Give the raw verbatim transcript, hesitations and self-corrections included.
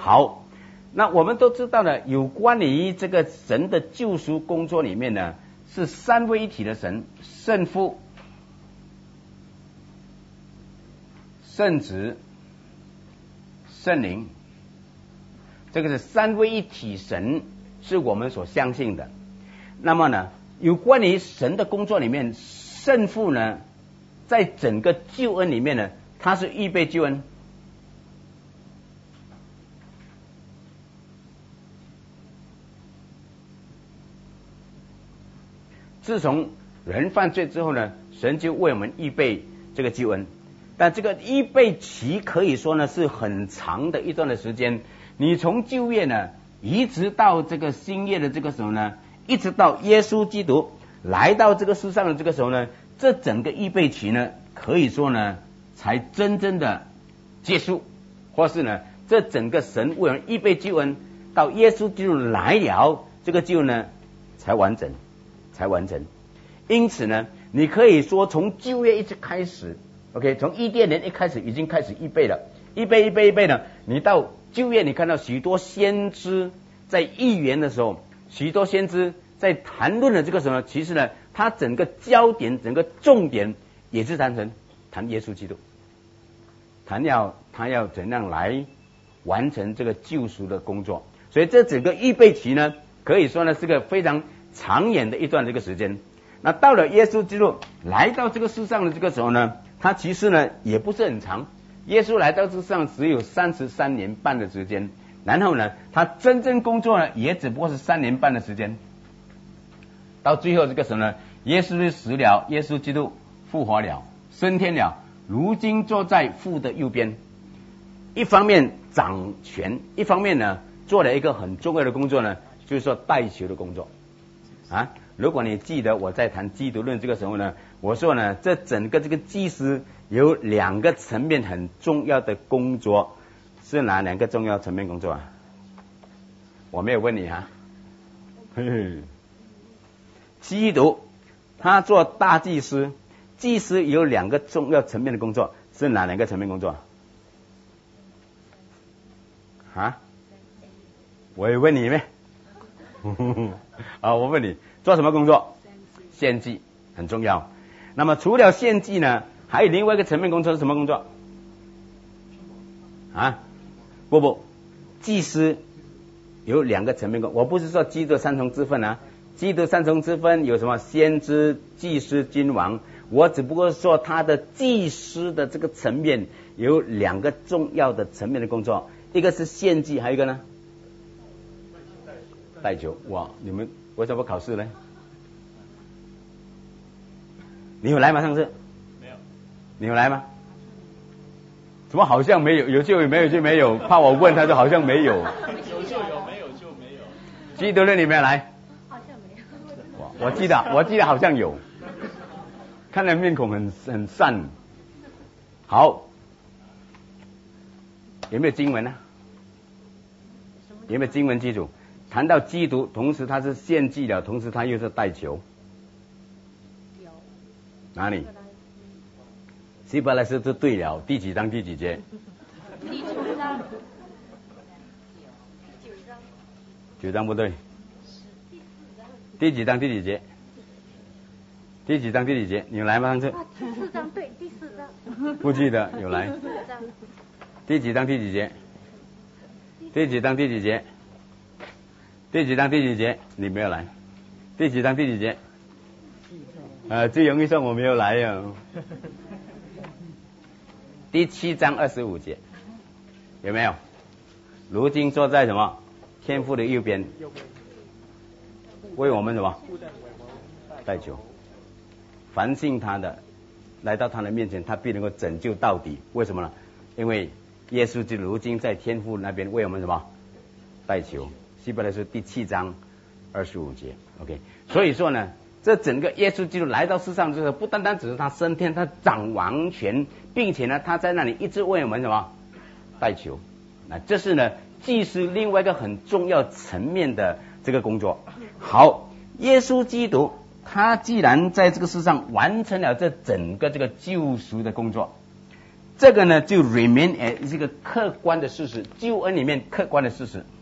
好，那我们都知道呢，有关于这个神的救赎工作里面呢，是三位一体的神，圣父、圣子、圣灵，这个是三位一体神，是我们所相信的。那么呢，有关于神的工作里面，圣父呢，在整个救恩里面呢，他是预备救恩。自从人犯罪之后呢，神就为我们预备这个救恩，但这个预备期可以说呢是很长的一段的时间。你从旧约呢，一直到这个新约的这个时候呢，一直到耶稣基督来到这个世上的这个时候呢，这整个预备期呢，可以说呢才真正的结束，或是呢这整个神为我们预备救恩，到耶稣基督来了，这个救恩呢才完整。才完成。因此呢，你可以说从旧约一直开始 ，OK， 从伊甸园一开始已经开始预备了，预备预备预备呢。你到旧约，你看到许多先知在预言的时候，许多先知在谈论的这个时候呢，其实呢，他整个焦点、整个重点也是谈成谈耶稣基督，谈要他要怎样来完成这个救赎的工作。所以这整个预备期呢，可以说呢是个非常长远的一段这个时间。那到了耶稣基督来到这个世上的这个时候呢，他其实呢也不是很长。耶稣来到世上只有三十三年半的时间，然后呢，他真正工作呢也只不过是三年半的时间。到最后这个时候呢，耶稣死了，耶稣基督复活了，升天了，如今坐在父的右边，一方面掌权，一方面呢做了一个很重要的工作呢，就是说代求的工作。啊，如果你记得我在谈基督论这个时候呢，我说呢，这整个这个祭司有两个层面很重要的工作，是哪两个重要层面工作啊？我没有问你啊。嘿嘿，基督他做大祭司，祭司有两个重要层面的工作，是哪两个层面工作？啊？我也问你咩？啊，我问你做什么工作？献祭很重要。那么除了献祭呢，还有另外一个层面工作是什么工作？啊，不不，祭司有两个层面工。我不是说基督三重之分啊，基督三重之分有什么先知、祭司、君王。我只不过说他的祭司的这个层面有两个重要的层面的工作，一个是献祭，还有一个呢？代求。哇，你们为什么考试呢？你有来吗？上次没有。 你有来吗？怎么好像没有？有就有，没有就没有。怕我问他就好像没有。 有就有，没有就没有。 基督论你没有来？ 好像没有。 我记得，我记得好像有。看来面孔很很善。好，有没有经文呢？有没有经文基础？谈到基督，同时他是献祭了，同时他又是代求。 有。 哪里？希伯来书就对了，第几章第几节？ 第九章。九章。 九章不对。第几章第几节？第几章第几节？你有来吗？上次？ 啊，第四章对，第四章。 不记得有来。第几章第几节？第几章第几节？第几章第几节？你没有来。第几章第几节？呃，最容易说我没有来呀。第七章二十五节，有没有？如今坐在什么天父的右边，为我们什么代求？凡信他的，来到他的面前，他必能够拯救到底。为什么呢？因为耶稣就如今在天父那边为我们什么代求？希伯来书第七章二十五节 ，OK。所以说呢，这整个耶稣基督来到世上之后，不单单只是他升天，他掌王权，并且呢，他在那里一直为我们什么代求。那这是呢，既是另外一个很重要层面的这个工作。好，耶稣基督他既然在这个世上完成了这整个这个救赎的工作， 这个呢就 remain as 这个客观的事实，救恩里面客观的事实。